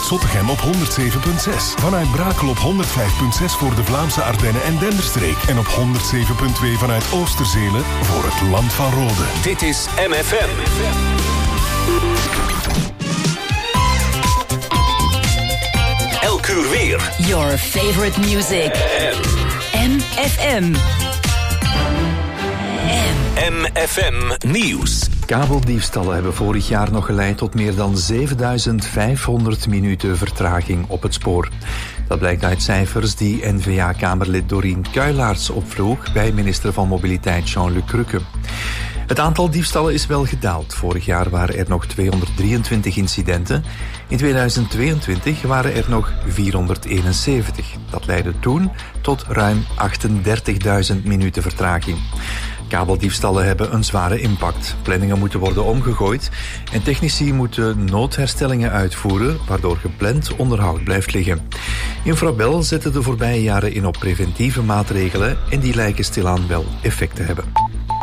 Zottegem op 107.6. Vanuit Brakel op 105.6 voor de Vlaamse Ardennen en Denderstreek. En op 107.2 vanuit Oosterzelen voor het Land van Rode. Dit is MFM. Elk uur weer. Your favorite music. MFM. MFM Nieuws. Kabeldiefstallen hebben vorig jaar nog geleid tot meer dan 7500 minuten vertraging op het spoor. Dat blijkt uit cijfers die N-VA-kamerlid Dorien Kuilaerts opvroeg bij minister van Mobiliteit Jean-Luc Rukke. Het aantal diefstallen is wel gedaald. Vorig jaar waren er nog 223 incidenten. In 2022 waren er nog 471. Dat leidde toen tot ruim 38.000 minuten vertraging. Kabeldiefstallen hebben een zware impact. Planningen moeten worden omgegooid en technici moeten noodherstellingen uitvoeren, waardoor gepland onderhoud blijft liggen. Infrabel zette de voorbije jaren in op preventieve maatregelen en die lijken stilaan wel effect te hebben.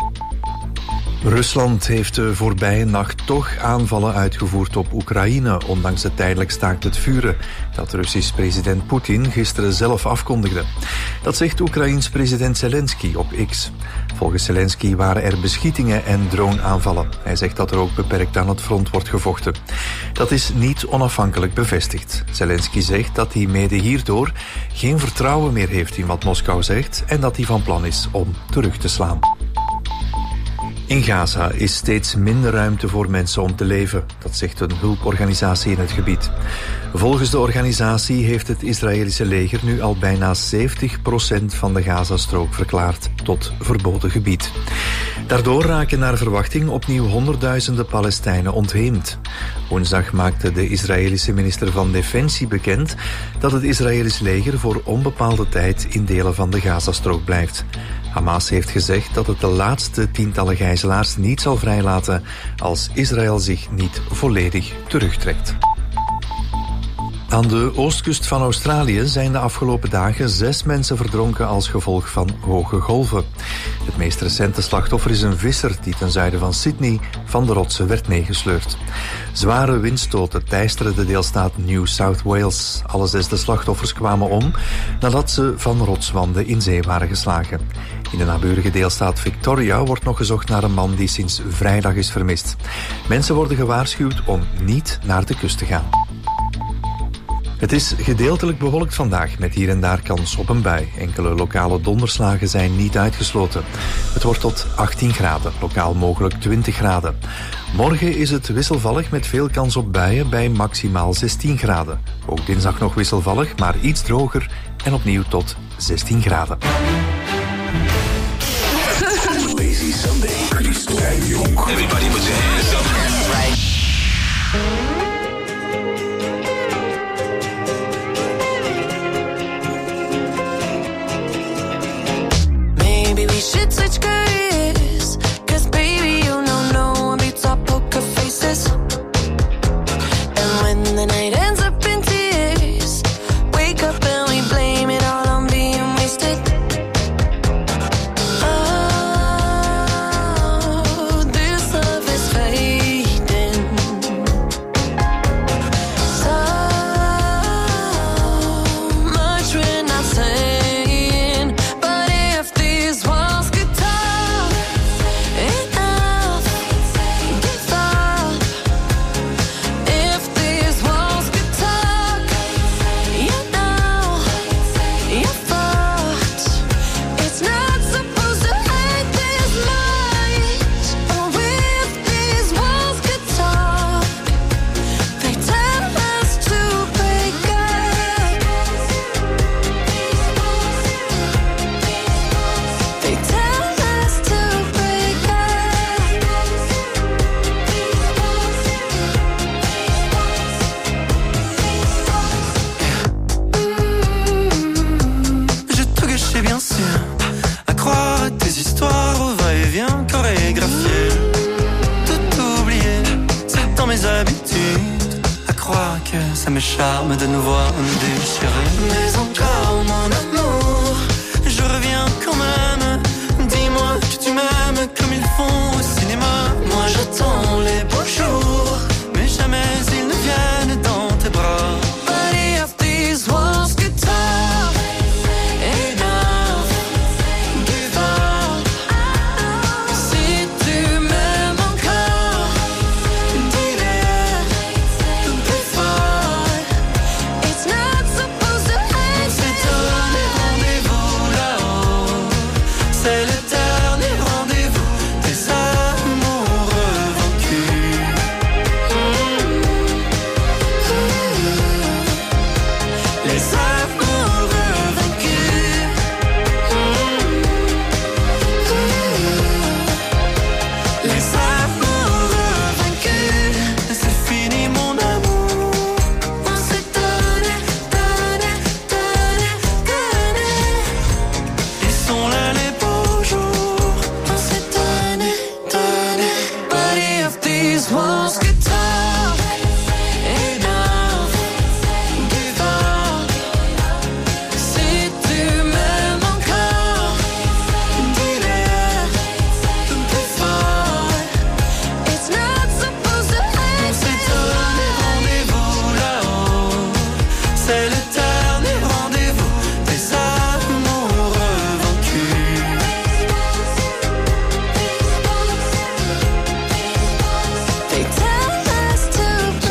Rusland heeft de voorbije nacht toch aanvallen uitgevoerd op Oekraïne, ondanks het tijdelijk staakt het vuren dat Russisch president Poetin gisteren zelf afkondigde. Dat zegt Oekraïens president Zelensky op X. Volgens Zelensky waren er beschietingen en droneaanvallen. Hij zegt dat er ook beperkt aan het front wordt gevochten. Dat is niet onafhankelijk bevestigd. Zelensky zegt dat hij mede hierdoor geen vertrouwen meer heeft in wat Moskou zegt en dat hij van plan is om terug te slaan. In Gaza is steeds minder ruimte voor mensen om te leven. Dat zegt een hulporganisatie in het gebied. Volgens de organisatie heeft het Israëlische leger nu al bijna 70% van de Gazastrook verklaard tot verboden gebied. Daardoor raken naar verwachting opnieuw honderdduizenden Palestijnen ontheemd. Woensdag maakte de Israëlische minister van Defensie bekend dat het Israëlisch leger voor onbepaalde tijd in delen van de Gazastrook blijft. Hamas heeft gezegd dat het de laatste tientallen gijzelaars niet zal vrijlaten als Israël zich niet volledig terugtrekt. Aan de oostkust van Australië zijn de afgelopen dagen 6 mensen verdronken als gevolg van hoge golven. Het meest recente slachtoffer is een visser die ten zuiden van Sydney van de rotsen werd meegesleurd. Zware windstoten teisterden de deelstaat New South Wales. Alle 6 de slachtoffers kwamen om nadat ze van rotswanden in zee waren geslagen. In de naburige deelstaat Victoria wordt nog gezocht naar een man die sinds vrijdag is vermist. Mensen worden gewaarschuwd om niet naar de kust te gaan. Het is gedeeltelijk bewolkt vandaag met hier en daar kans op een bui. Enkele lokale donderslagen zijn niet uitgesloten. Het wordt tot 18 graden, lokaal mogelijk 20 graden. Morgen is het wisselvallig met veel kans op buien bij maximaal 16 graden. Ook dinsdag nog wisselvallig, maar iets droger en opnieuw tot 16 graden. Lazy Sunday. Everybody put your hands up. Right. We should switch careers, 'cause baby you know one beats our poker faces. And when the night ends up in tears, wake up and we blame it all on being wasted. Oh, this love is fading. So much we're not saying, but if these walls could talk, enough, give up. If these walls could talk, you know, you're fucked. It's not supposed to hurt this much. Oh, if these walls could talk, they tell us to break up. They tell us to break up. J'ai tout gâché bien sûr, à croire à tes histoires au va-et-vient chorégraphié. Tout oublié, c'est dans mes habitudes, à croire que ça me charme de nous voir nous déchirer. Mais encore mon amour, je reviens quand même. Dis-moi que tu m'aimes comme ils font au cinéma. Moi j'attends les beaux jours, mais jamais ils ne viennent dans tes bras.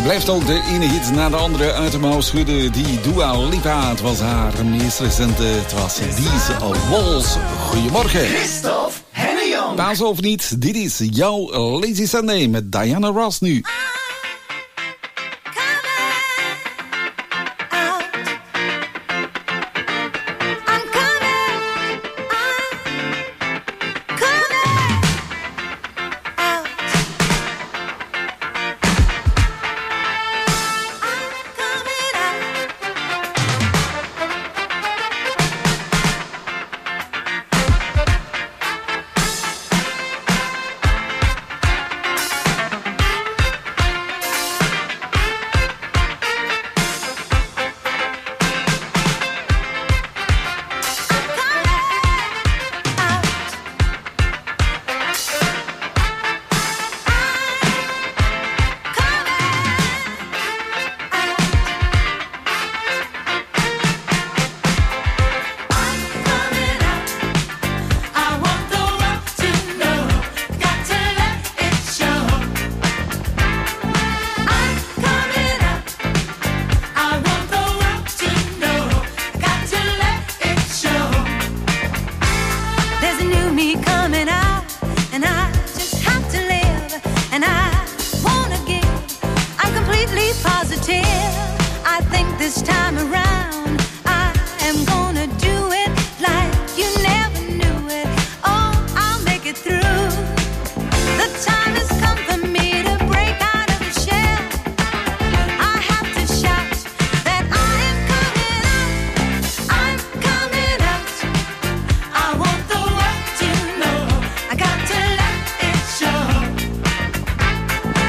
blijft ook de ene hit na de andere uit de mouw schudden. Die Dua Lipa, het was haar meest recente. Het was These Walls. Goedemorgen. Christophe Hennejong. Paas of niet, dit is jouw Lazy Sunday met Diana Ross nu.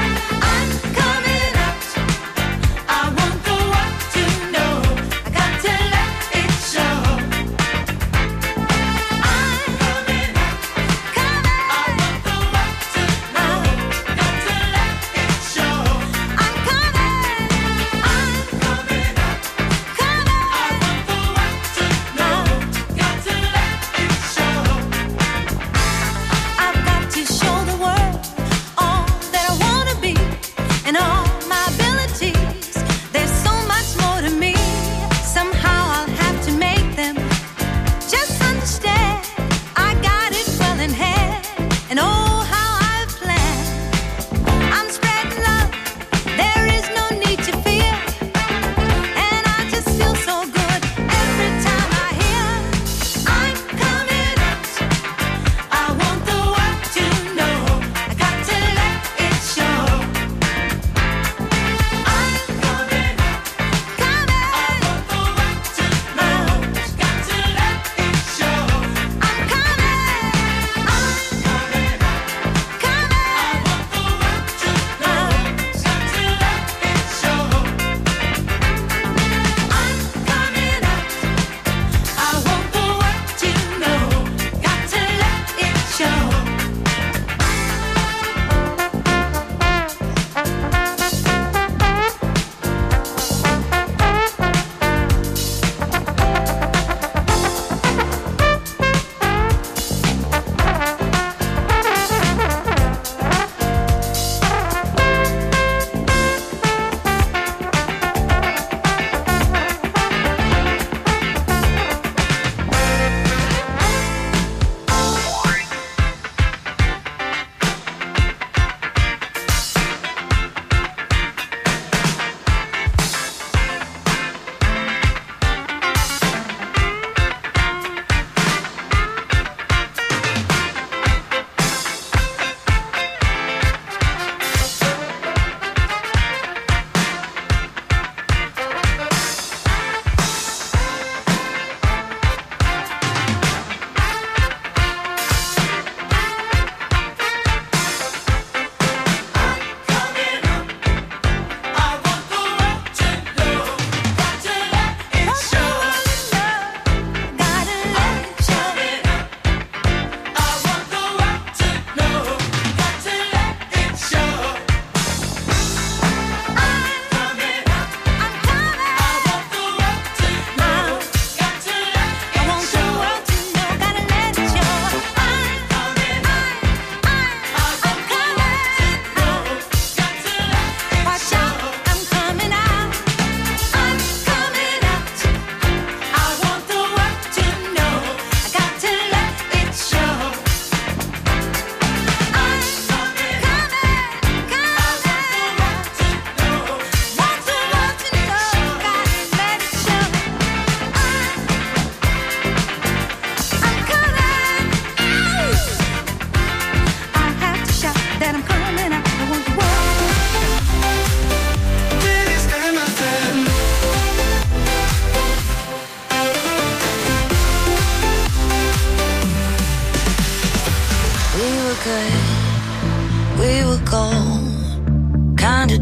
Got to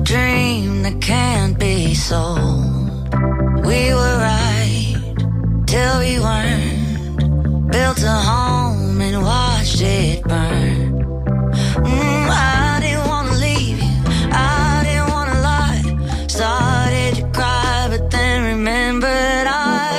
dream that can't be sold. We were right till we weren't. Built a home and watched it burn. I didn't wanna leave you, I didn't wanna lie. Started to cry, but then remembered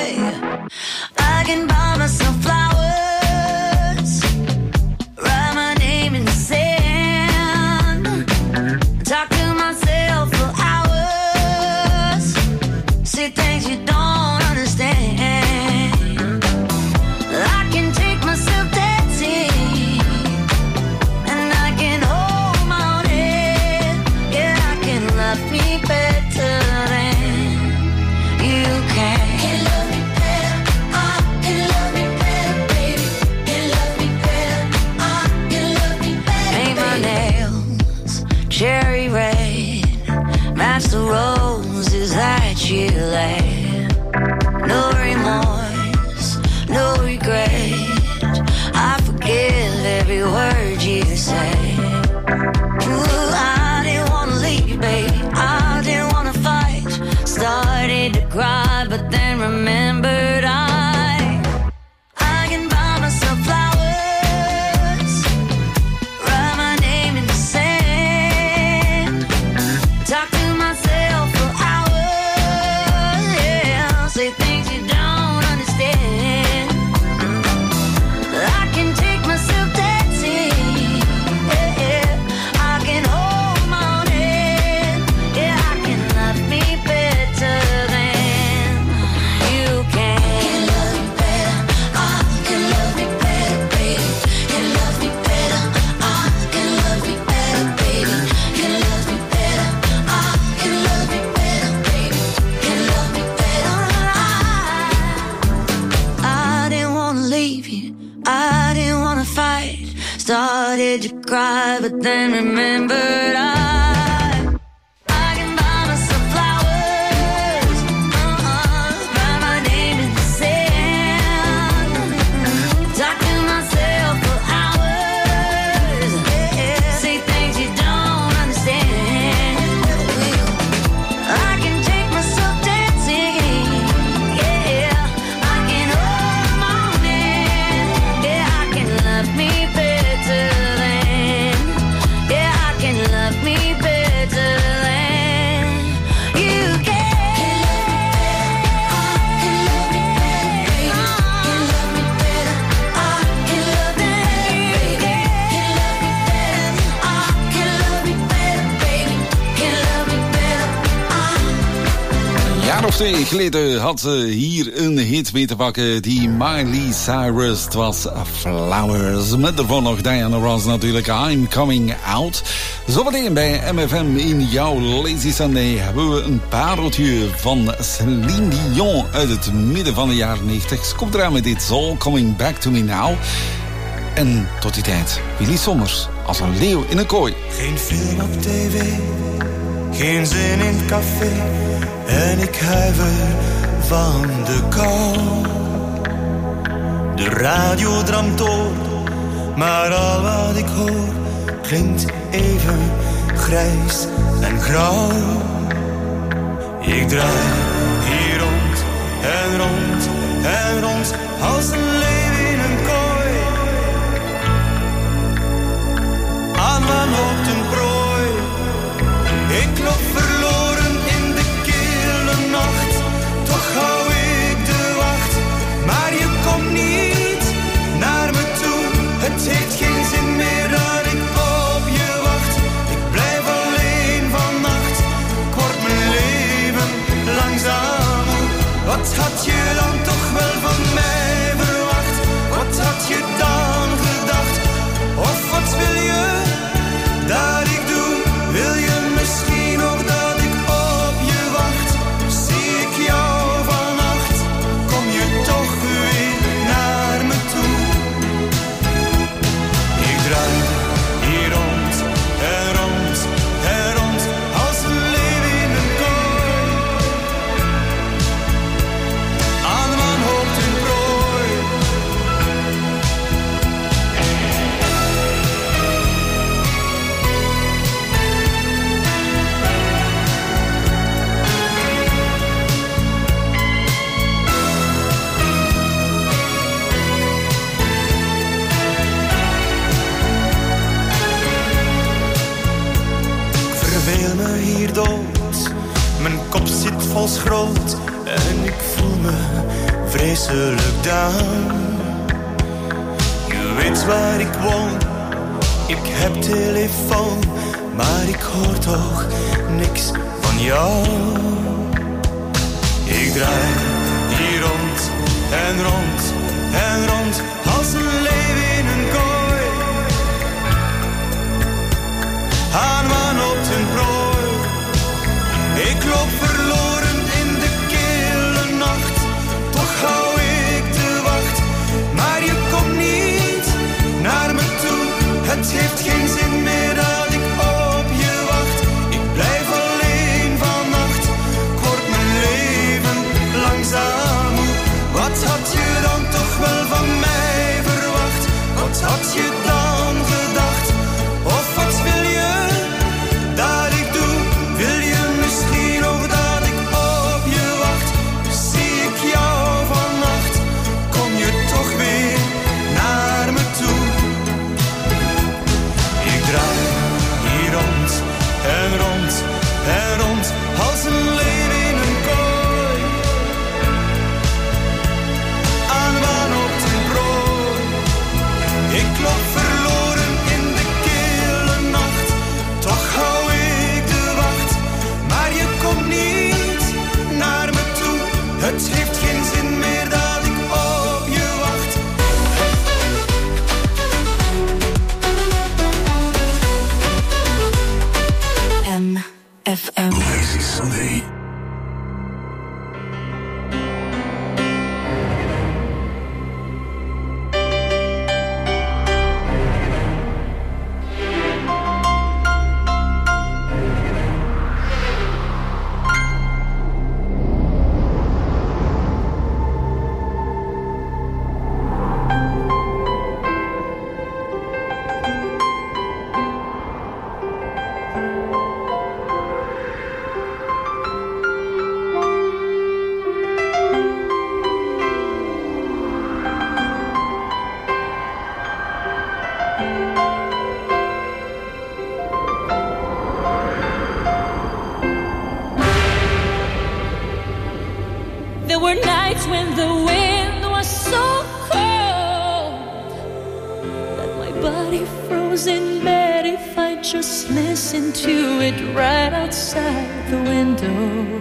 I can buy myself flowers, write my name in the sand, talk to myself for hours, say things you don't understand. I can take myself dancing, and I can hold my own head. Yeah, I can love me better than you can. Can love me better, I can love me better, baby. Can love me better, I can love me better. Paint my nails cherry red, match the roses that you laid. No remorse, no regret. I forgive every word you say. Ooh, I didn't wanna leave, baby. I didn't wanna fight. Started to cry, but then remembered I can buy myself flowers, write my name in the sand, talk to myself for hours, yeah, say things you don't understand. I can take myself dancing, yeah, I can hold my own head, yeah, I can love me better than you can. Can love me better, I can love me better, baby. Can love me better, I can love me better, baby. Can love me better, I can love me better, baby. Can love me better, I didn't wanna leave you, I didn't wanna fight. Started to cry, but then remembered I can buy myself flowers, write my name in the sand, talk to myself for hours, yeah, say things you don't understand. I can take myself dancing, yeah, I can hold my own hand, yeah, I can love me better than, yeah, I can love me better than you can. Can love me better, can love me better, I can love me better, I can love me better, baby. Can love me better, Een jaar of 2 geleden had ze hier een hit mee te pakken, die Miley Cyrus. Het was Flowers. Met daarvoor nog Diana Ross natuurlijk, I'm Coming Out. Zometeen bij MFM in jouw Lazy Sunday hebben we een pareltje van Celine Dion uit het midden van de jaren 90. Ze komt eraan met It's All Coming Back to Me Now. En tot die tijd, Willy Sommers als een leeuw in een kooi. Geen film op tv, geen zin in het café. En ik huiver van de kou. De radio dramt door, maar al wat ik hoor klinkt even grijs en grauw. Ik draai hier rond en rond en rond als een leeuw in een kooi. Aan wanhoop een prooi. Ik loop verloren in de kille nacht. Toch hou ik de wacht, maar je komt niet naar me toe. Het heeft geen zin meer dat ik op je wacht. Ik blijf alleen vannacht, ik word mijn leven langzaam moe. Wat had je dan toch wel van mij verwacht? Wat had je dan gedacht? Of wat wil je dat ik doe? Wil je misschien nog dat hier dood. Mijn kop zit vol schroot en ik voel me vreselijk down. Je weet waar ik woon, ik heb telefoon, maar ik hoor toch niks van jou. Ik draai hier rond en rond en rond als een leeuw in een kooi. Aan wanhoop en prooi. Ik loop verloren in de kille nacht. Toch hou ik de wacht. Maar je komt niet naar me toe. Het heeft geen zin meer dat ik op je wacht. Ik blijf alleen vannacht. Ik word mijn leven langzaam moe. Wat had je dan toch wel van mij verwacht? Wat had je dan gedacht? Of wat wil je dat ik doe? Wil je misschien ook dat ik op je wacht? Zie ik jou vannacht? Kom je toch weer naar me toe? Ik draai hier rond en rond en rond als een leeuw in een kooi. Aan wanhoop en prooi. Ik loop verloren in de kille nacht. Toch hou ik de wacht. Maar je komt niet naar me toe. Het heeft geen zin meer dat ik op je wacht. MFM. Lazy Sunday. There were nights when the wind was so cold that my body froze in bed if I just listened to it right outside the window.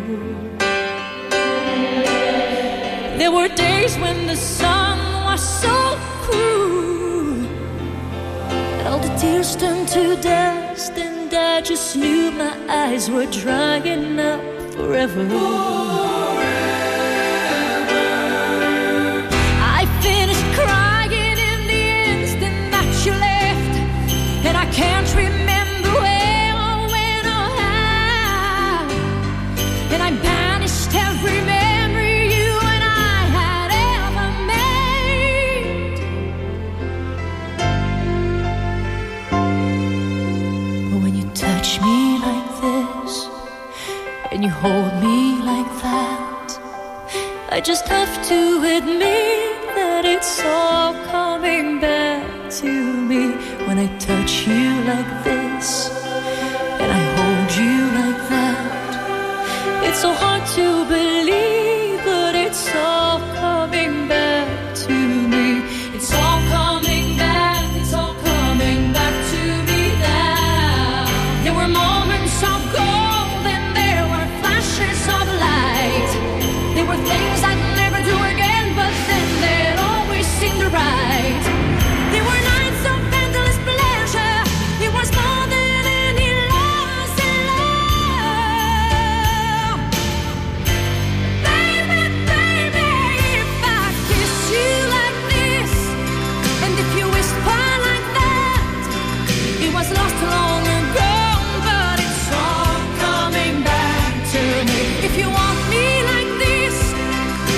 There were days when the sun was so cruel that all the tears turned to dust, and I just knew my eyes were drying up forever. And I can't remember where or when or how. And I banished every memory you and I had ever made. But when you touch me like this, and you hold me like that, I just have to admit that it's all coming back to me. When I touch you like this, and I hold you like that, it's so hard to believe, but it's all coming back to me. It's all coming back, it's all coming back to me now. There were moments of gold and there were flashes of light. There were things I'd never do again, but then they'd always seem right. There were nights of endless pleasure. It was more than any loss in love. Baby, baby, if I kiss you like this, and if you whisper like that, it was lost long ago, but it's all coming back to me. If you want me like this,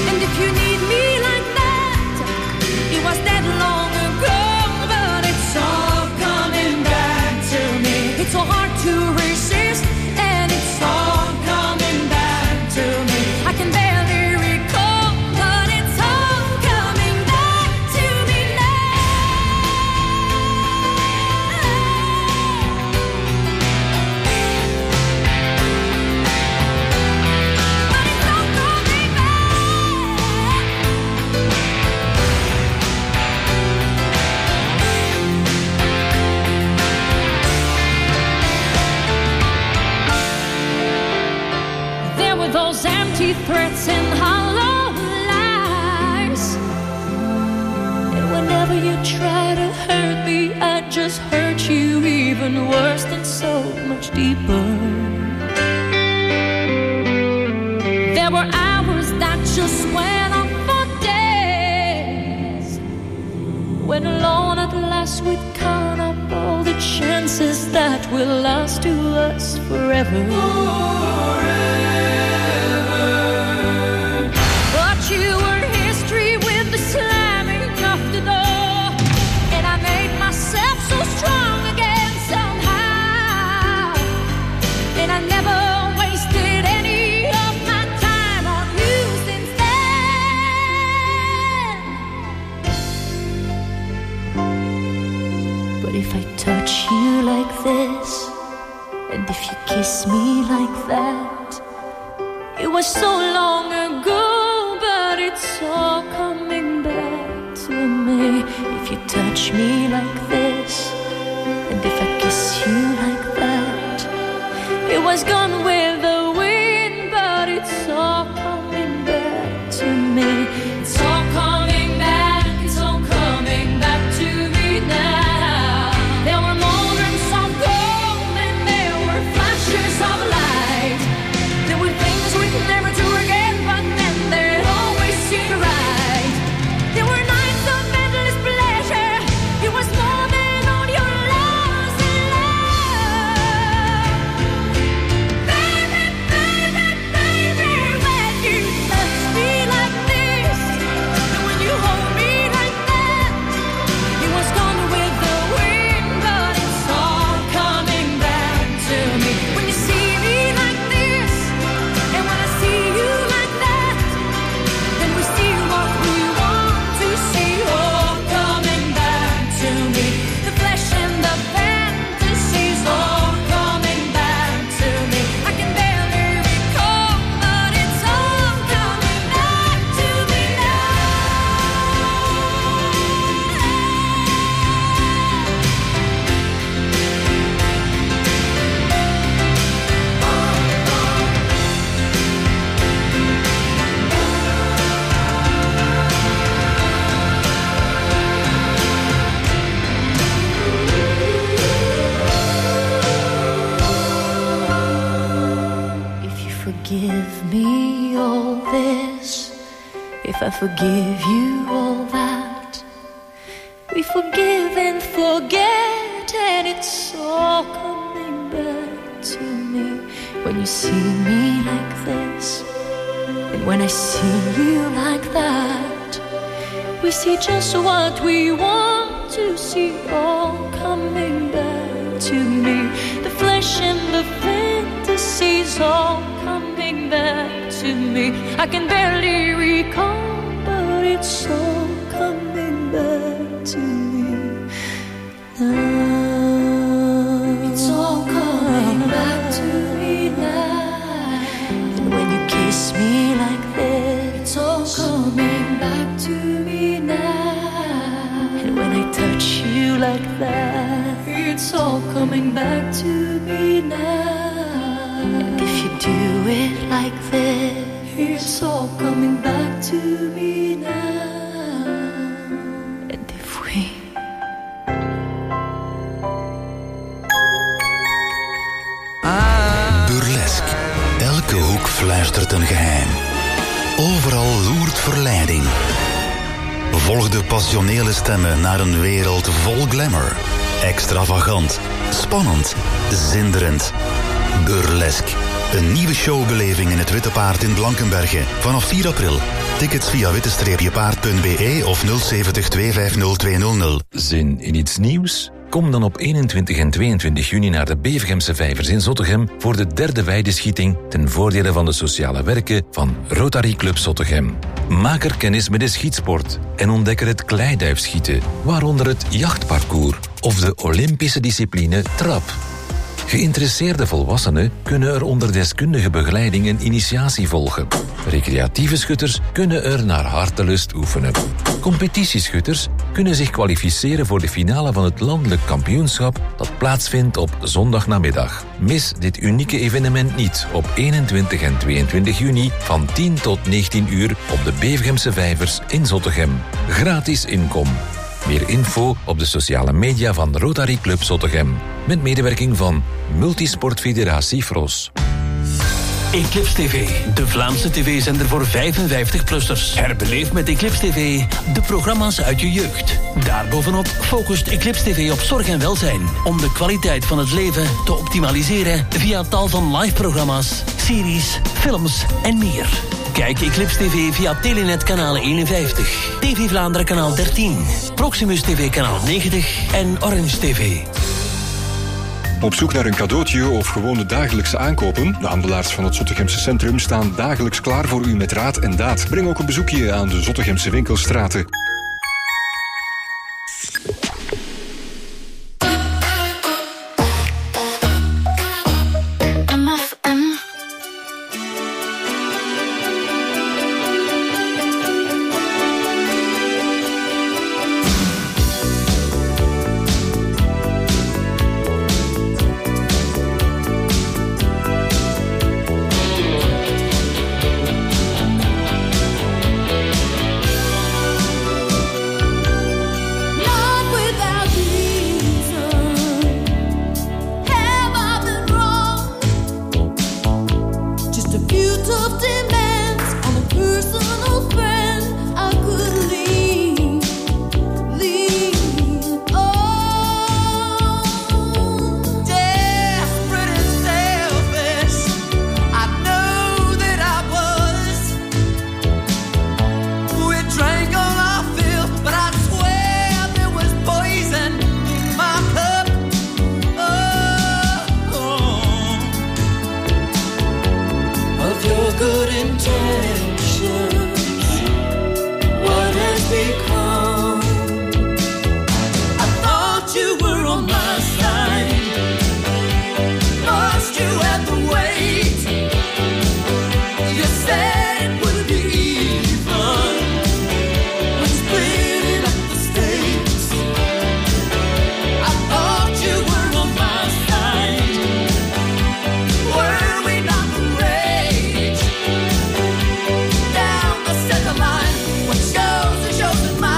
those empty threats and hollow lies. And whenever you try to hurt me, I just hurt you even worse and so much deeper. There were hours that just went on for days, when alone at last we'd count up all the chances that will last to us forever. But you were history with the slamming of the door, and I made myself so strong again somehow. And I never wasted any of my time on you since then. But if I touch you like this, and if you kiss me like that, it was so long ago, but it's all coming back to me. If you touch me like this, and if I kiss you like that, it was gone with the wind, but it's all coming back to me. It's all coming back, it's all coming back to me now. There were moments of gold and there were flashes of light. There were things we'd never do again, but then they'd always seem right. There were nights of endless pleasure. It was more than all your loves in love. Baby, baby, baby, when you touch me like this, and when you hold me like that, it was gone with the wind, but it's all coming back to me. When you see me like this, and when I see you like that, then we see what we want to see, all coming back to me. The flesh and the fantasies, all coming back to me. I can barely recall, but it's all coming back to me If you forgive me all this, if I forgive you all that, we forgive and forget, and it's all coming back to me. When you see me like this, and when I see you like that, we see just what we want to see, all coming back to me. The flesh and the fantasies, all coming back to me. I can barely recall, but it's all coming back to me now. It's all coming back to me now. And when you kiss me like this, it's all coming back to me now. And when I touch you like that, it's all coming back to me now. And if you do it like this, it's all coming back to me now. And if we Burlesque. Elke hoek fluistert een geheim. Overal loert verleiding. Volg de passionele stemmen naar een wereld vol glamour. Extravagant, spannend, zinderend. Burlesque. Een nieuwe showbeleving in het Witte Paard in Blankenberge. Vanaf 4 april. Tickets via witte-paard.be of 070 250 200. Zin in iets nieuws? Kom dan op 21 en 22 juni naar de Bevegemse Vijvers in Zottegem voor de 3e weideschieting ten voordele van de sociale werken van Rotary Club Zottegem. Maak er kennis met de schietsport en ontdek er het kleiduifschieten, waaronder het jachtparcours of de Olympische discipline trap. Geïnteresseerde volwassenen kunnen er onder deskundige begeleiding een initiatie volgen. Recreatieve schutters kunnen er naar hartelust oefenen. Kom Competitieschutters kunnen zich kwalificeren voor de finale van het landelijk kampioenschap dat plaatsvindt op zondagnamiddag. Mis dit unieke evenement niet op 21 en 22 juni van 10 tot 19 uur op de Bevegemse Vijvers in Zottegem. Gratis inkom. Meer info op de sociale media van Rotary Club Zottegem. Met medewerking van Multisportfederatie Fros. Eclipse TV, de Vlaamse tv-zender voor 55-plussers. Herbeleef met Eclipse TV de programma's uit je jeugd. Daarbovenop focust Eclipse TV op zorg en welzijn, om de kwaliteit van het leven te optimaliseren via tal van live-programma's, series, films en meer. Kijk Eclipse TV via Telenet kanaal 51, TV Vlaanderen kanaal 13, Proximus TV kanaal 90 en Orange TV. Op zoek naar een cadeautje of gewone dagelijkse aankopen? De handelaars van het Zottegemse centrum staan dagelijks klaar voor u met raad en daad. Breng ook een bezoekje aan de Zottegemse winkelstraten. Down the center line, what shows is yours and mine.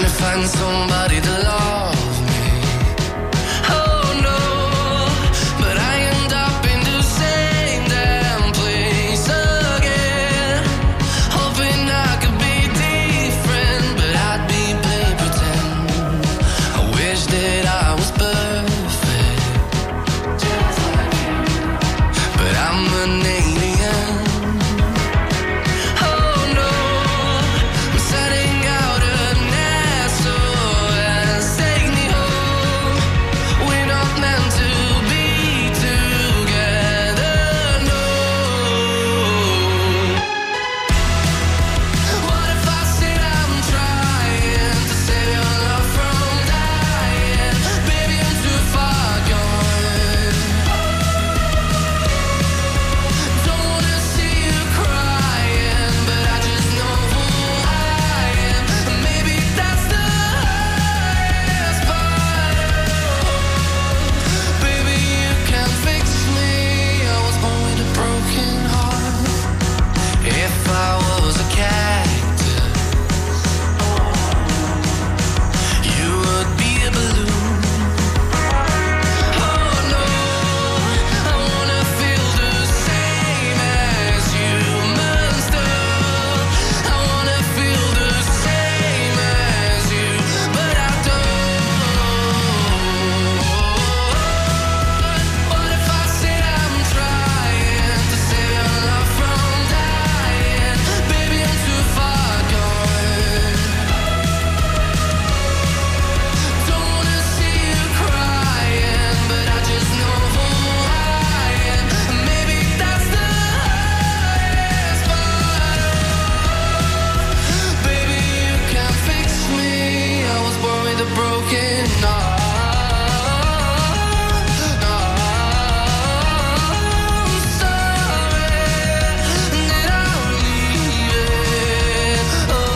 trying to find somebody to love me. Oh no, but I end up in the same damn place again. Hoping I could be different, but I'd be play pretend. I wish that I was perfect, but I'm an alien. Oh no, I'm setting out an SOS. Take me home. We're not meant to be together, no. What if I said I'm trying to save your love from dying? Baby, I'm too far gone. Don't wanna see you crying, but I just know who I am. Maybe that's the highest part. Baby, you can fix me. I was born with a broken heart. If I was a cactus, you would be a balloon. Oh no, I wanna feel the same as humans do. I wanna feel the same as you, but I don't. What if I said I'm trying to save your love from dying? Baby, I'm too far gone. Don't wanna see you crying, but I just know who I am. Maybe that's the highest part. Baby, you can fix me. I was born with a broken heart. I'm sorry that I leave it.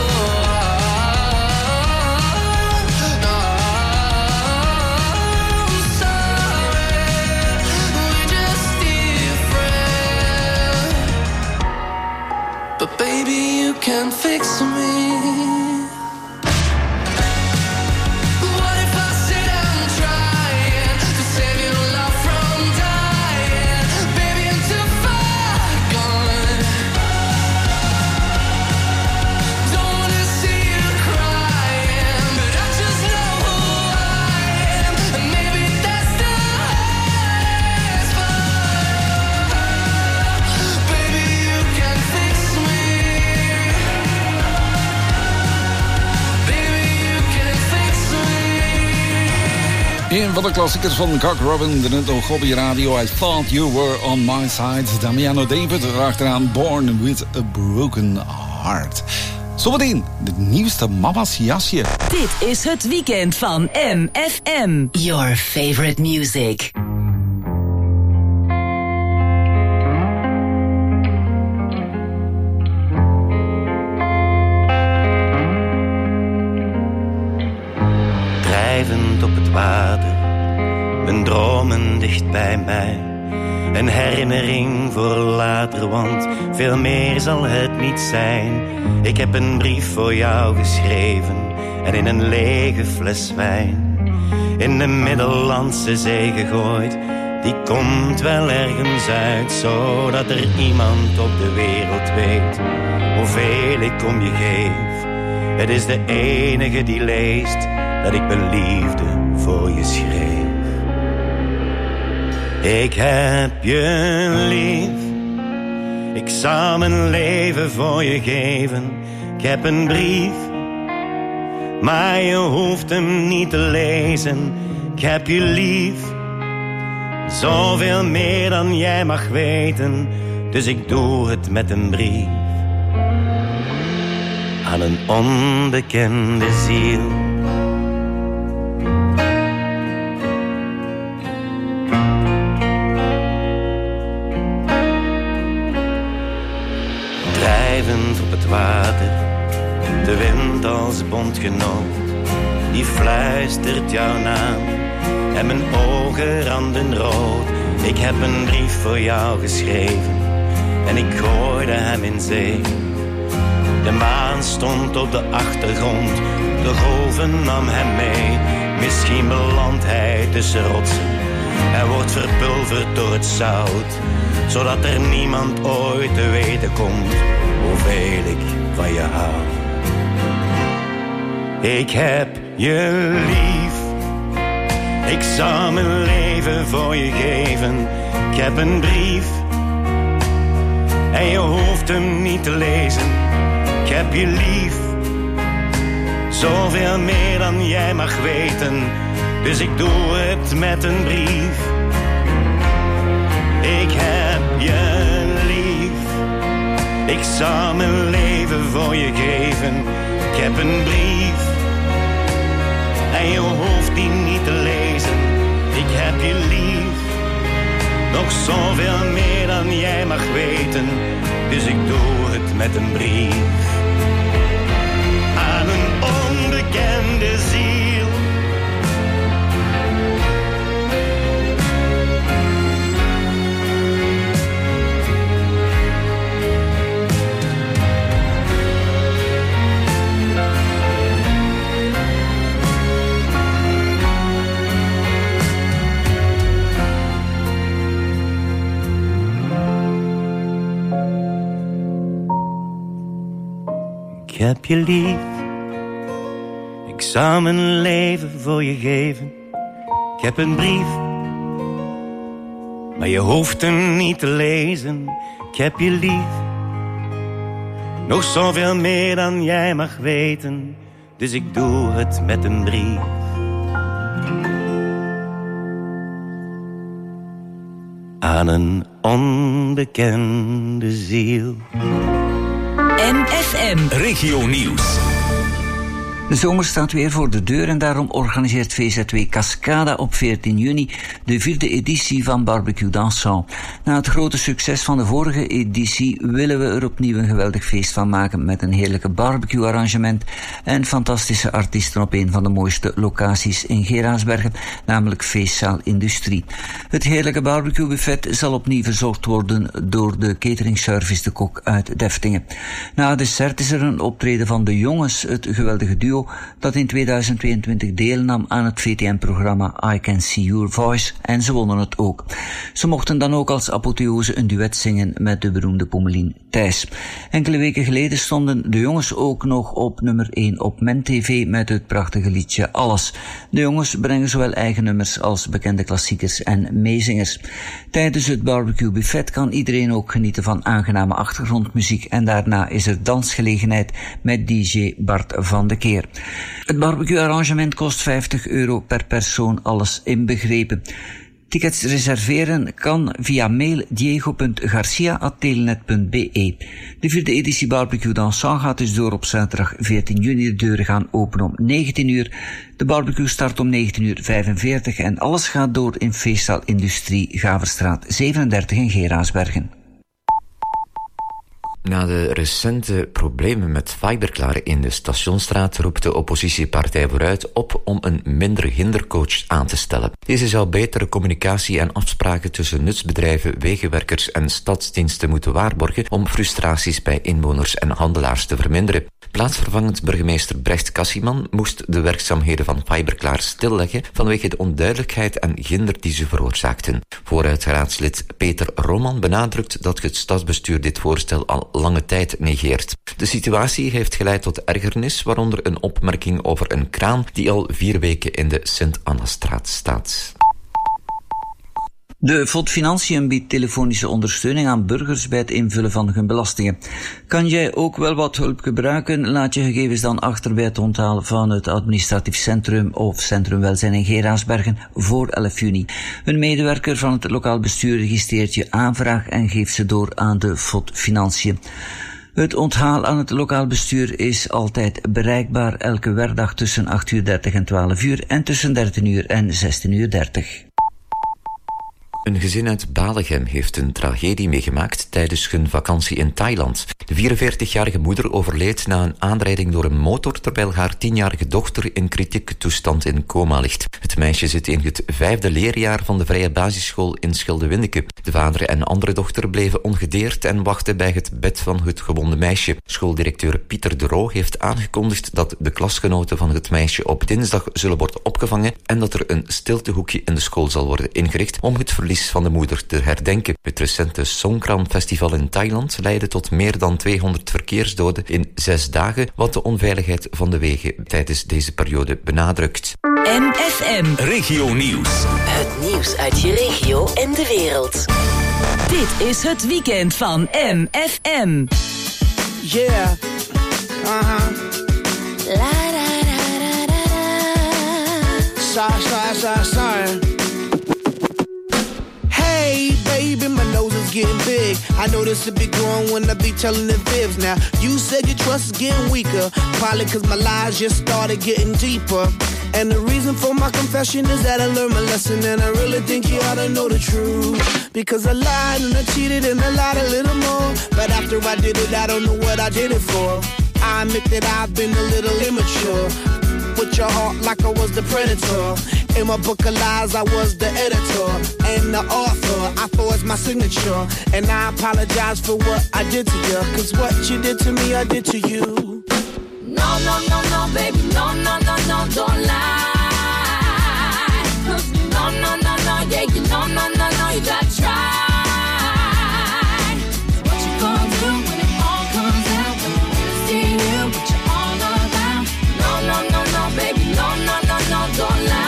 I'm sorry, we're just different. But baby, you can fix me. What if I said I'm trying to save your love from dying? Baby, I'm too far gone. Don't wanna see you crying, but I just know who I am. And maybe that's the highest part. Baby, you can fix me. Baby, you can fix me. Een van de klassiekers van Cock Robin, de net nog op je radio. I Thought You Were On My Side. Damiano David, erachteraan Born With A Broken Heart. Zometeen, de nieuwste mama's jasje. Dit is het weekend van MFM. Your favorite music. Drijvend op het water, mijn dromen dicht bij mij. Een herinnering voor later, want veel meer zal het niet zijn. Ik heb een brief voor jou geschreven en in een lege fles wijn in de Middellandse Zee gegooid. Die komt wel ergens uit, zodat er iemand op de wereld weet hoeveel ik om je geef. Het is de enige die leest dat ik mijn liefde voor je schreef. Ik heb je lief, ik zou mijn leven voor je geven. Ik heb een brief, maar je hoeft hem niet te lezen. Ik heb je lief, zoveel meer dan jij mag weten. Dus ik doe het met een brief aan een onbekende ziel. Drijvend op het water, de wind als bondgenoot, die fluistert jouw naam en mijn ogen randen rood. Ik heb een brief voor jou geschreven en ik gooide hem in zee. De maan stond op de achtergrond, de golven nam hem mee. Misschien belandt hij tussen rotsen en wordt verpulverd door het zout, zodat er niemand ooit te weten komt hoeveel ik van je hou. Ik heb je lief, ik zou mijn leven voor je geven. Ik heb een brief en je hoeft hem niet te lezen. Ik heb je lief, zoveel meer dan jij mag weten. Dus ik doe het met een brief. Ik heb je lief, ik zou mijn leven voor je geven. Ik heb een brief en je hoeft die niet te lezen. Ik heb je lief, nog zoveel meer dan jij mag weten. Dus ik doe het met een brief. Aan een onbekende ziel. Ik heb je lief, ik zou mijn leven voor je geven. Ik heb een brief, maar je hoeft hem niet te lezen. Ik heb je lief, nog zoveel meer dan jij mag weten. Dus ik doe het met een brief. Aan een onbekende ziel. MFM Regio Nieuws. De zomer staat weer voor de deur en daarom organiseert VZW Cascada op 14 juni de 4e editie van Barbecue Dansant. Na het grote succes van de vorige editie willen we er opnieuw een geweldig feest van maken met een heerlijke barbecue-arrangement en fantastische artiesten op een van de mooiste locaties in Geraardsbergen, namelijk Feestzaal Industrie. Het heerlijke barbecue-buffet zal opnieuw verzorgd worden door de cateringservice De Kok uit Deftingen. Na het dessert is er een optreden van De Jongens, het geweldige duo dat in 2022 deelnam aan het VTM-programma I Can See Your Voice en ze wonnen het ook. Ze mochten dan ook als apotheose een duet zingen met de beroemde Pommelien Thijs. Enkele weken geleden stonden De Jongens ook nog op nummer 1 op MenTV met het prachtige liedje Alles. De Jongens brengen zowel eigen nummers als bekende klassiekers en meezingers. Tijdens het barbecue buffet kan iedereen ook genieten van aangename achtergrondmuziek en daarna is er dansgelegenheid met DJ Bart van de Keer. Het barbecue-arrangement kost €50 per persoon, alles inbegrepen. Tickets reserveren kan via mail diego.garcia@telenet.be. De 4e editie Barbecue Dansant gaat dus door op zaterdag 14 juni. De deuren gaan open om 19 uur. De barbecue start om 19:45 en alles gaat door in Feestzaal Industrie, Gaverstraat 37 in Geraardsbergen. Na de recente problemen met Fiberklaar in de Stationsstraat roept de oppositiepartij Vooruit op om een minder hindercoach aan te stellen. Deze zou betere communicatie en afspraken tussen nutsbedrijven, wegenwerkers en stadsdiensten moeten waarborgen om frustraties bij inwoners en handelaars te verminderen. Plaatsvervangend burgemeester Brecht Cassiman moest de werkzaamheden van Fiberklaar stilleggen vanwege de onduidelijkheid en ginder die ze veroorzaakten. Vooruitraadslid Peter Roman benadrukt dat het stadsbestuur dit voorstel al lange tijd negeert. De situatie heeft geleid tot ergernis, waaronder een opmerking over een kraan die al 4 weken in de Sint-Annastraat staat. De FOD Financiën biedt telefonische ondersteuning aan burgers bij het invullen van hun belastingen. Kan jij ook wel wat hulp gebruiken? Laat je gegevens dan achter bij het onthalen van het administratief centrum of Centrum Welzijn in Geraardsbergen voor 11 juni. Een medewerker van het lokaal bestuur registreert je aanvraag en geeft ze door aan de FOD Financiën. Het onthaal aan het lokaal bestuur is altijd bereikbaar elke werkdag tussen 8:30 en 12 uur en tussen 13 uur en 16:30. Een gezin uit Balegem heeft een tragedie meegemaakt tijdens hun vakantie in Thailand. De 44-jarige moeder overleed na een aanrijding door een motor, terwijl haar 10-jarige dochter in kritieke toestand in coma ligt. Het meisje zit in het 5e leerjaar van de vrije basisschool in Schildewindeke. De vader en andere dochter bleven ongedeerd en wachten bij het bed van het gewonde meisje. Schooldirecteur Pieter de Roo heeft aangekondigd dat de klasgenoten van het meisje op dinsdag zullen worden opgevangen en dat er een stiltehoekje in de school zal worden ingericht om het verlies van de moeder te herdenken. Het recente Songkran Festival in Thailand leidde tot meer dan 200 verkeersdoden in 6 dagen, wat de onveiligheid van de wegen tijdens deze periode benadrukt. MFM Regio Nieuws. Het nieuws uit je regio en de wereld. Dit is het weekend van MFM. Yeah. La da da da da da. Sorry. Hey, baby, my nose is getting big. I know this will be growing when I be telling the fibs. Now, you said your trust is getting weaker. Probably cause my lies just started getting deeper. And the reason for my confession is that I learned my lesson. And I really think you ought to know the truth. Because I lied and I cheated and I lied a little more. But after I did it, I don't know what I did it for. I admit that I've been a little immature. With your heart like I was the predator. In my book of lies, I was the editor and the author. I forged my signature, and I apologize for what I did to you. Cause what you did to me, I did to you. No, no, no, no, baby, no, no, no, no, don't lie. No, no, no, no, yeah, you no, no, no, no, you gotta try. What you gonna do when it all comes out? When you see you, what you all about? No, no, no, no, baby, no, no, no, no, don't lie.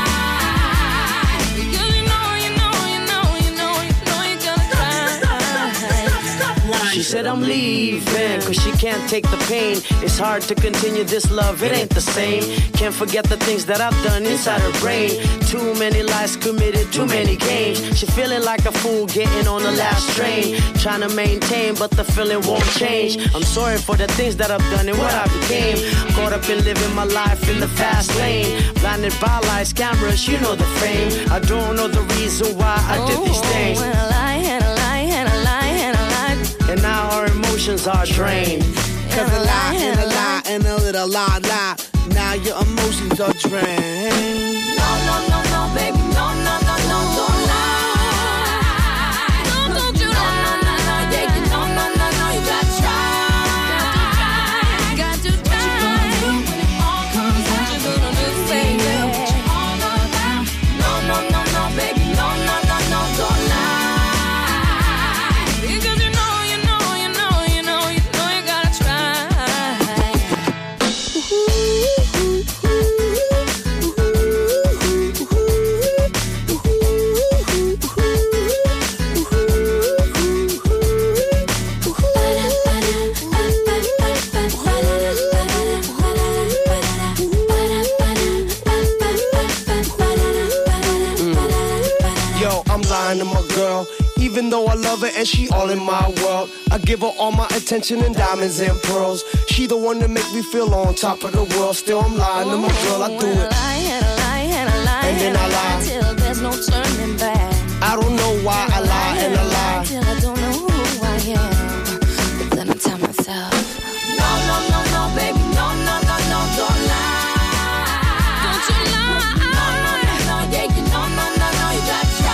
She said I'm leaving, cause she can't take the pain. It's hard to continue this love, it ain't the same. Can't forget the things that I've done inside her brain. Too many lies committed, too many games. She feeling like a fool getting on the last train. Trying to maintain, but the feeling won't change. I'm sorry for the things that I've done and what I became. Caught up in living my life in the fast lane. Blinded by lights, cameras, you know the fame. I don't know the reason why I did these things. And a lie, and a lie, and a lie, and a lie. And now our emotions are drained. Cause a lie and a lie and a little lie. Now your emotions are drained. No, no, no, no, baby, no, no, no, no, don't lie. No, don't you lie. No, no, no, yeah, you no, no, no, no, you gotta try. Got to try. What you gonna do when it all comes out? What you gonna do, baby? What you all about? No, no, no, no, baby, no, no, no, no, don't lie. To my girl, even though I love her and she all in my world, I give her all my attention and diamonds and pearls. She the one that make me feel on top of the world. Still I'm lying to my girl, I do it. And a lie, and a lie, and then I lie till there's no turning back. I don't know why I lie and I lie till I don't know who I am. But then I tell myself, no, no, no, no, baby, no, no, no, no, don't lie. Don't you lie. No, no, no, no, yeah, you no, no, no, no, you gotta try.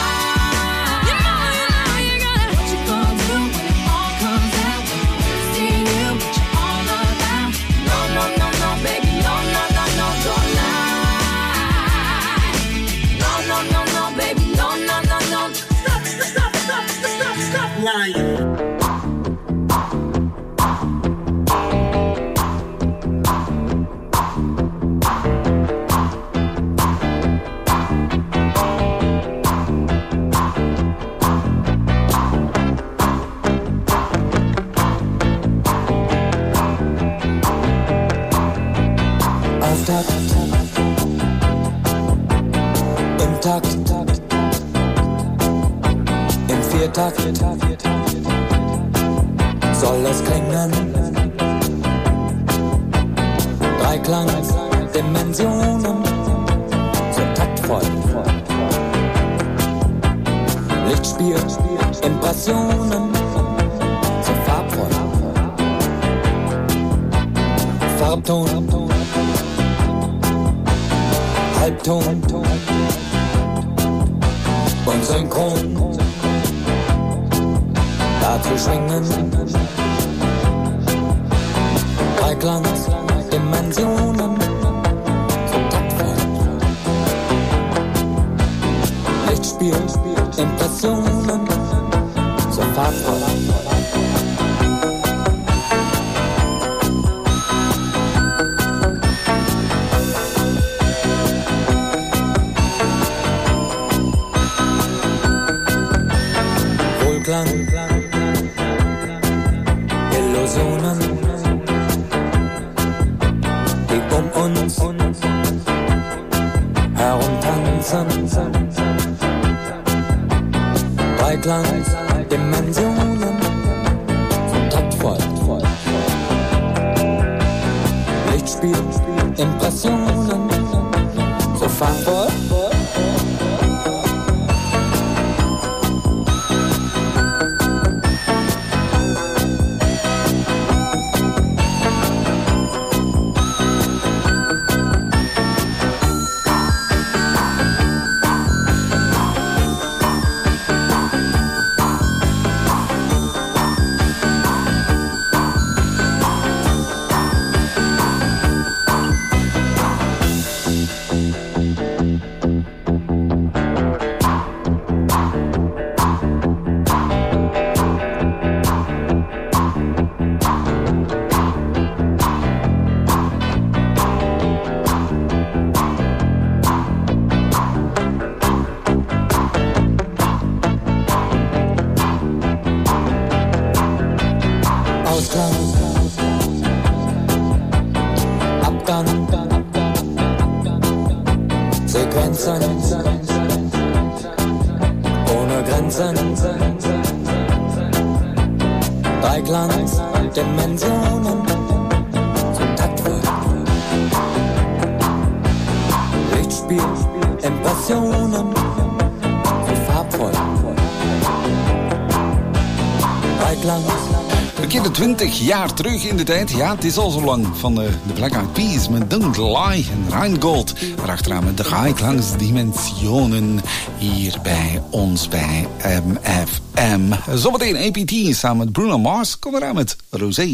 Im Takt, im Viertakt soll es klingen. Dreiklangdimensionen sind taktvoll. spielt Impressionen so farbvoll. Farbton, Halbton und Synchron. Dazu schwingen bei Glanz Dimensionen so taktvoll. Lichtspiel, Impressionen so farbvoll. Wohlklang, Illusionen, die uns herumtanzen. Bei Glanz, Dimensionen, so taktvoll. Lichtspiel, Impressionen, so farbvoll. Ohne Grenzen, bei Glanz, Dimensionen, zum taktvoll. Lichtspiel, Impressionen, so farbvoll. Bei Glanz. We keren 20 jaar terug in de tijd. Ja, het is al zo lang. Van de Black Eyed Peas met Don't Lie en Rheingold. Waarachteraan met de Gleichklangsdimensionen hier bij ons bij MFM. Zometeen APT samen met Bruno Mars. Kom eraan met Rosé.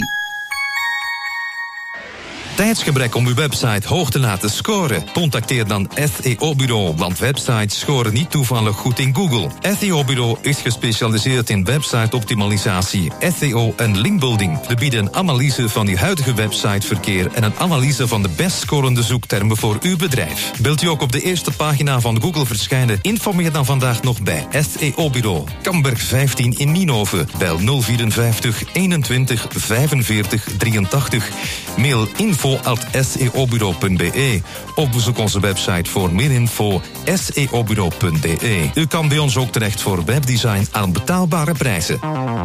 Tijdsgebrek om uw website hoog te laten scoren? Contacteer dan SEO-bureau, want websites scoren niet toevallig goed in Google. SEO-bureau is gespecialiseerd in website-optimalisatie, SEO en linkbuilding. We bieden een analyse van uw huidige websiteverkeer en een analyse van de best scorende zoektermen voor uw bedrijf. Wilt u ook op de eerste pagina van Google verschijnen? Informeer dan vandaag nog bij SEO-bureau. Kamberg 15 in Nienhoven. Bel 054 21 45 83. Mail info@seobureau.be of bezoek onze website voor meer info seobureau.be. U kan bij ons ook terecht voor webdesign aan betaalbare prijzen.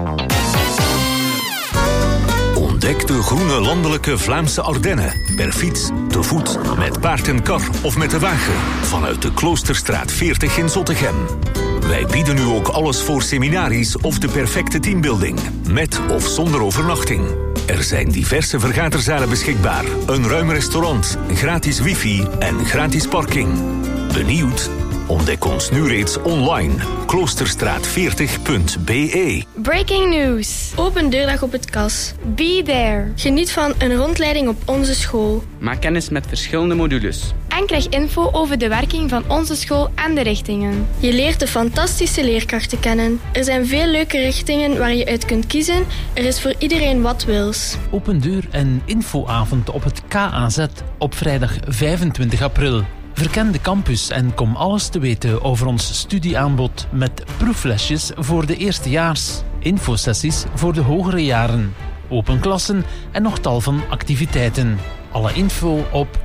Ontdek de groene landelijke Vlaamse Ardennen. Per fiets, te voet, met paard en kar of met de wagen. Vanuit de Kloosterstraat 40 in Zottegem. Wij bieden u ook alles voor seminaries of de perfecte teambuilding. Met of zonder overnachting. Er zijn diverse vergaderzalen beschikbaar. Een ruim restaurant, gratis wifi en gratis parking. Benieuwd? Ontdek ons nu reeds online. Kloosterstraat40.be. Breaking news. Open deurdag op het KAS. Be there. Geniet van een rondleiding op onze school. Maak kennis met verschillende modules. En krijg info over de werking van onze school en de richtingen. Je leert de fantastische leerkrachten kennen. Er zijn veel leuke richtingen waar je uit kunt kiezen. Er is voor iedereen wat wils. Open deur en infoavond op het KAZ op vrijdag 25 april. Verken de campus en kom alles te weten over ons studieaanbod met proeflesjes voor de eerstejaars, infosessies voor de hogere jaren, open klassen en nog tal van activiteiten. Alle info op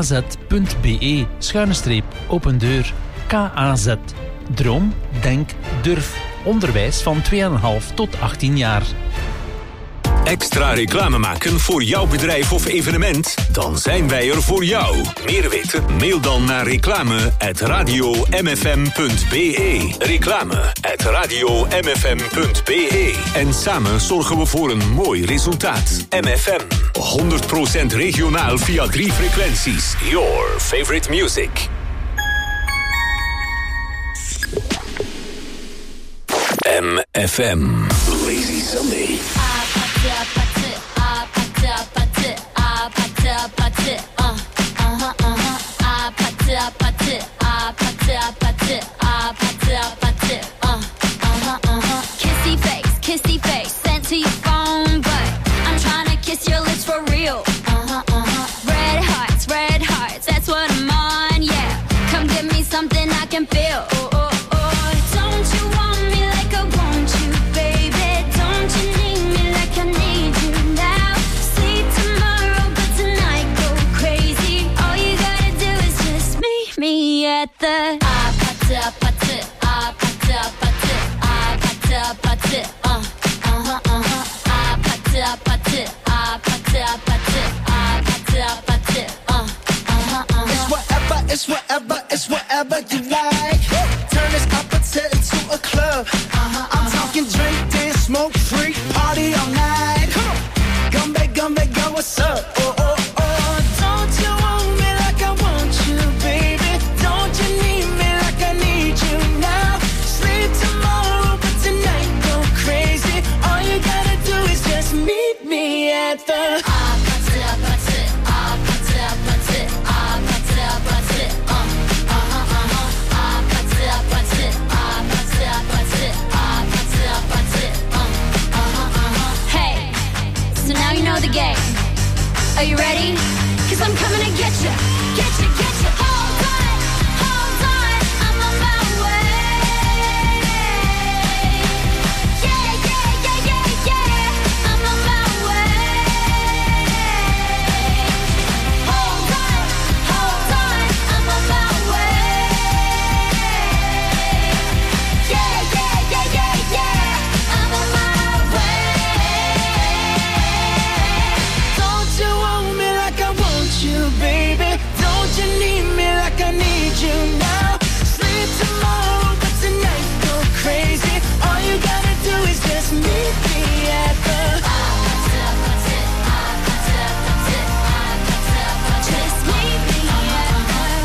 kaz.be/open deur. KAZ. Droom, denk, durf. Onderwijs van 2,5 tot 18 jaar. Extra reclame maken voor jouw bedrijf of evenement? Dan zijn wij er voor jou. Meer weten? Mail dan naar reclame@radiomfm.be. Reclame@radiomfm.be. En samen zorgen we voor een mooi resultaat. MFM. 100% regionaal via 3 frequenties. Your favorite music. MFM. Lazy Sunday. Kissy face, sent to your phone, but I'm trying to kiss your lips for real. Red hearts, that's what I'm on, yeah. Come give me something I can feel. Don't you want me like I want you, baby? Don't you need me like I need you now? Sleep tomorrow, but tonight go crazy. All you gotta do is just meet me at the It's whatever you like. Turn this appetite into a club. I'm talking drink, dance, smoke, freak, party all night. Gumbe, go, what's up? Don't you want me like I want you, baby? Don't you need me like I need you now? Sleep tomorrow, but tonight go crazy. All you gotta do is just meet me at the the game. Are you ready? 'Cause I'm coming to get you. Hold on, I'm on my way. Yeah, I'm on my way. Hold on, I'm on my way. Yeah, I'm on my way. Baby, don't you need me like I need you now? Sleep tomorrow, but tonight go crazy. All you gotta do is just meet me at the just meet me at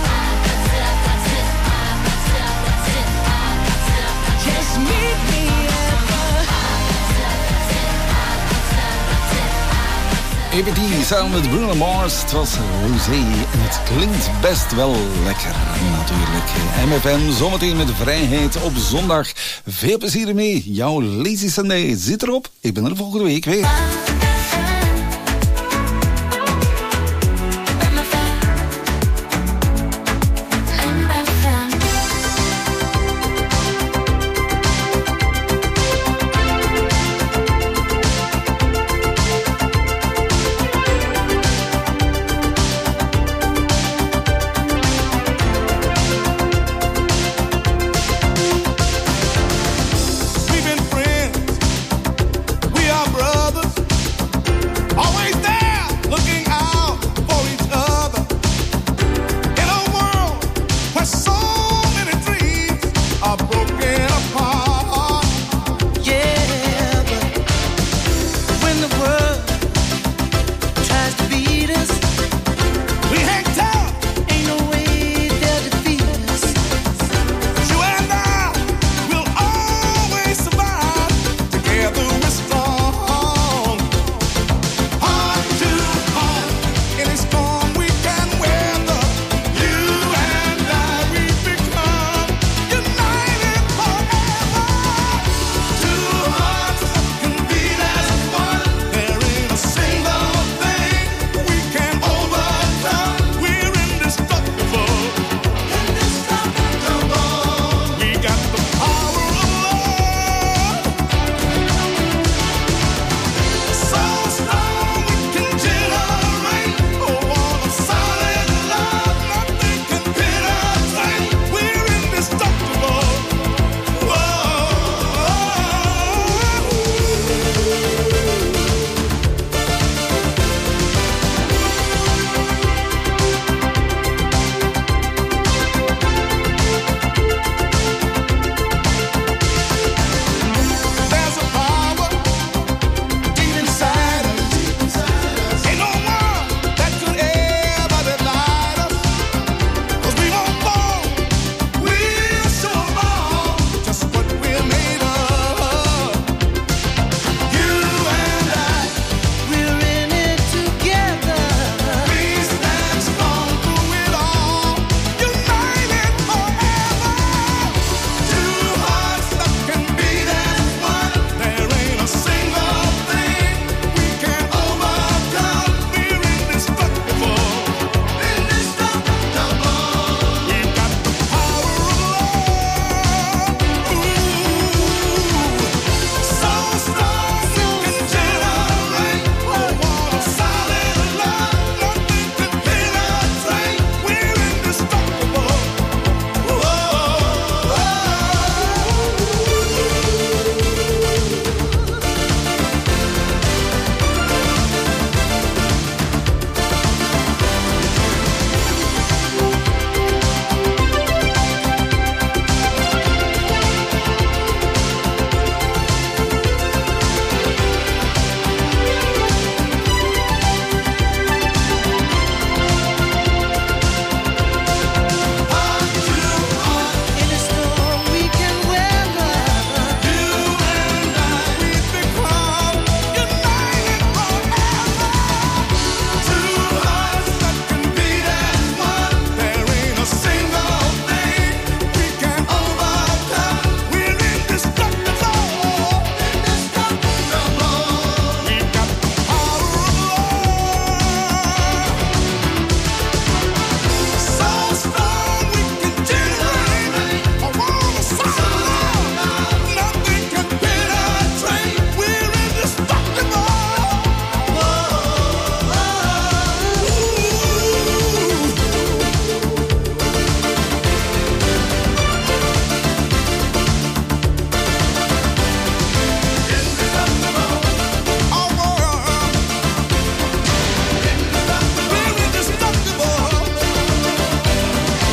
just meet me EBD samen met Bruno Mars. Het was Rosé en het klinkt best wel lekker natuurlijk. MFM zometeen met Vrijheid op zondag. Veel plezier ermee. Jouw Lazy Sunday zit erop. Ik ben er volgende week weer.